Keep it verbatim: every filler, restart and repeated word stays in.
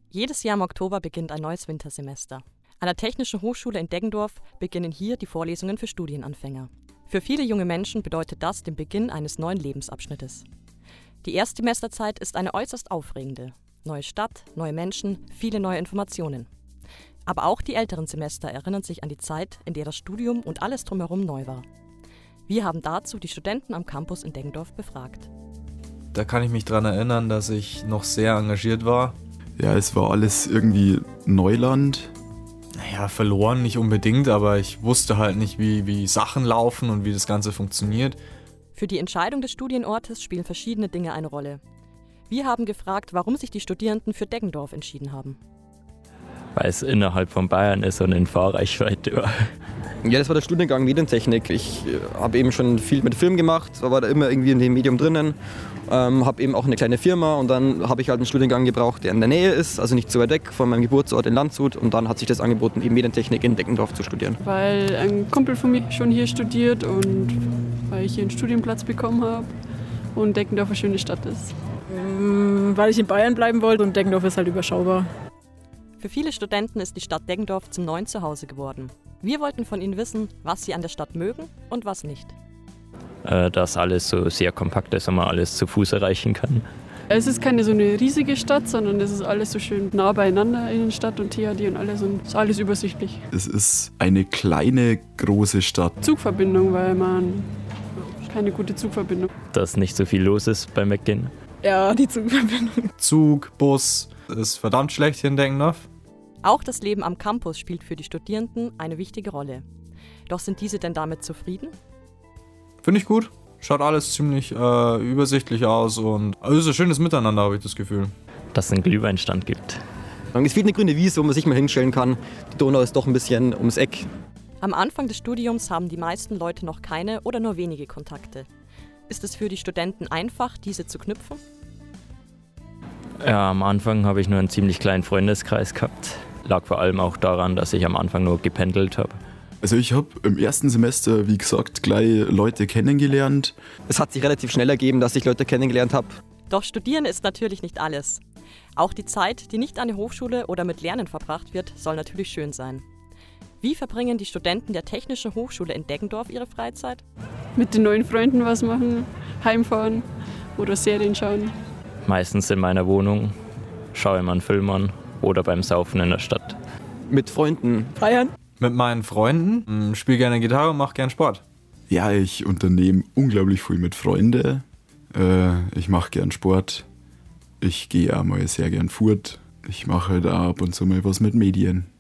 Jedes Jahr im Oktober beginnt ein neues Wintersemester. An der Technischen Hochschule in Deggendorf beginnen hier die Vorlesungen für Studienanfänger. Für viele junge Menschen bedeutet das den Beginn eines neuen Lebensabschnittes. Die Erstsemesterzeit ist eine äußerst aufregende. Neue Stadt, neue Menschen, viele neue Informationen. Aber auch die älteren Semester erinnern sich an die Zeit, in der das Studium und alles drumherum neu war. Wir haben dazu die Studenten am Campus in Deggendorf befragt. Da kann ich mich daran erinnern, dass ich noch sehr engagiert war. Ja, es war alles irgendwie Neuland. Naja, verloren nicht unbedingt, aber ich wusste halt nicht, wie, wie Sachen laufen und wie das Ganze funktioniert. Für die Entscheidung des Studienortes spielen verschiedene Dinge eine Rolle. Wir haben gefragt, warum sich die Studierenden für Deggendorf entschieden haben. Weil es innerhalb von Bayern ist und in Fahrreichweite war. Ja, das war der Studiengang Medientechnik. Ich äh, habe eben schon viel mit Film gemacht, war da immer irgendwie in dem Medium drinnen. Ähm, habe eben auch eine kleine Firma und dann habe ich halt einen Studiengang gebraucht, der in der Nähe ist, also nicht so weit weg von meinem Geburtsort in Landshut. Und dann hat sich das angeboten, eben Medientechnik in Deggendorf zu studieren. Weil ein Kumpel von mir schon hier studiert und weil ich hier einen Studienplatz bekommen habe und Deggendorf eine schöne Stadt ist. Ähm, weil ich in Bayern bleiben wollte und Deggendorf ist halt überschaubar. Für viele Studenten ist die Stadt Deggendorf zum neuen Zuhause geworden. Wir wollten von ihnen wissen, was sie an der Stadt mögen und was nicht. Äh, dass alles so sehr kompakt ist und man alles zu Fuß erreichen kann. Es ist keine so eine riesige Stadt, sondern es ist alles so schön nah beieinander, Innenstadt und T H D und alles, und ist alles übersichtlich. Es ist eine kleine, große Stadt. Zugverbindung, weil man keine gute Zugverbindung. Dass nicht so viel los ist beim Weggehen. Ja, die Zugverbindung. Zug, Bus, ist verdammt schlecht hier in Deggendorf. Auch das Leben am Campus spielt für die Studierenden eine wichtige Rolle. Doch sind diese denn damit zufrieden? Finde ich gut. Schaut alles ziemlich äh, übersichtlich aus und also es ist ein schönes Miteinander, habe ich das Gefühl. Dass es einen Glühweinstand gibt. Es fehlt eine grüne Wiese, wo man sich mal hinstellen kann. Die Donau ist doch ein bisschen ums Eck. Am Anfang des Studiums haben die meisten Leute noch keine oder nur wenige Kontakte. Ist es für die Studenten einfach, diese zu knüpfen? Ja, am Anfang habe ich nur einen ziemlich kleinen Freundeskreis gehabt. Lag vor allem auch daran, dass ich am Anfang nur gependelt habe. Also ich habe im ersten Semester, wie gesagt, gleich Leute kennengelernt. Es hat sich relativ schnell ergeben, dass ich Leute kennengelernt habe. Doch Studieren ist natürlich nicht alles. Auch die Zeit, die nicht an der Hochschule oder mit Lernen verbracht wird, soll natürlich schön sein. Wie verbringen die Studenten der Technischen Hochschule in Deggendorf ihre Freizeit? Mit den neuen Freunden was machen, heimfahren oder Serien schauen. Meistens in meiner Wohnung, schaue immer einen Film an oder beim Saufen in der Stadt. Mit Freunden. Feiern. Mit meinen Freunden, spiele gerne Gitarre und mache gern Sport. Ja, ich unternehme unglaublich viel mit Freunden. Äh, ich mache gern Sport. Ich gehe auch mal sehr gern fort. Ich mache halt auch ab und zu mal was mit Medien.